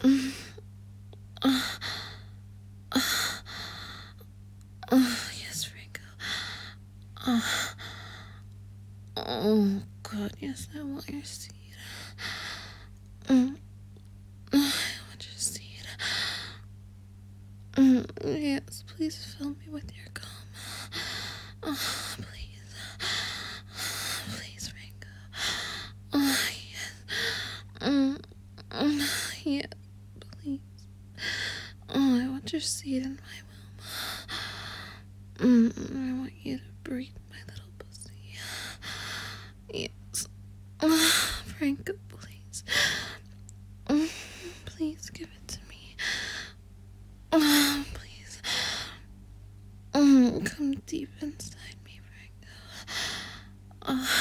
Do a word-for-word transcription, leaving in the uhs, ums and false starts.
Oh, yes, Franco. Oh, oh, God, yes, I want your seed. Mm, I want your seed. Mm, yes, please fill me with your gum. Oh, please. Please, Franco. Oh, yes. Mm, mm, yes, please. Oh, I want your seed in my womb. Mm, I want you to breathe my little pussy. Yes. Oh, Franco, please. Mm, please give it to me. Oh, please. Mm, come deep inside me, Franco. Oh,